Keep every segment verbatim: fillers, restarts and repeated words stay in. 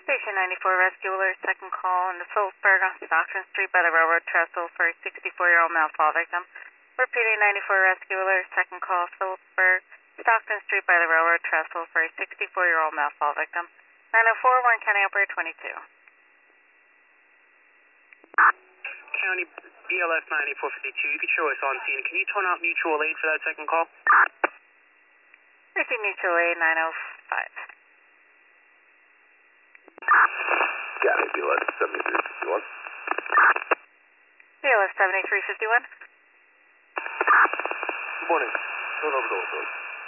Station ninety-four Rescue Alert, second call in the Phillipsburg on Stockton Street by the railroad trestle for a sixty-four-year-old male fall victim. Repeating ninety-four Rescue Alert, second call, Phillipsburg, Stockton Street by the railroad trestle for a sixty-four-year-old male fall victim. nine oh four, Warren County Operator twenty-two. County B L S ninety-four fifty-two, you can show us on scene. Can you turn out mutual aid for that second call? Receive mutual aid nine oh five. County B L S seventy-three fifty-one. B L S seventy-three fifty-one. Good morning. Turn over the door.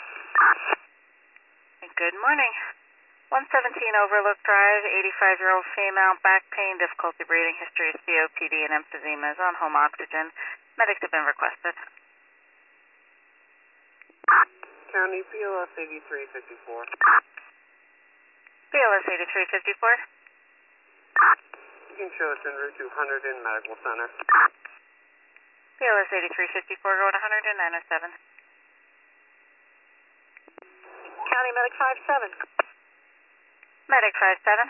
Good morning. one seventeen Overlook Drive, eighty-five-year-old female, back pain, difficulty breathing, history of C O P D and emphysema, is on home oxygen. Medics have been requested. County B L S eighty-three fifty-four. B L S eighty-three fifty-four. You can show us en route to Hunterdon Medical Center. B L S eighty-three fifty-four, go to Hunterdon nine oh seven. County Medic five seven. Medic five seven.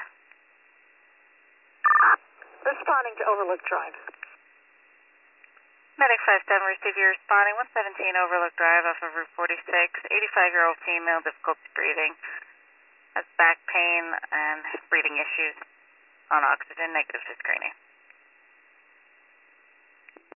Responding to Overlook Drive. Medic five seven, receive your responding one seventeen Overlook Drive off of Route forty-six, eighty-five-year-old female, difficulty breathing, has back pain and breathing issues, on oxygen, negative to screening.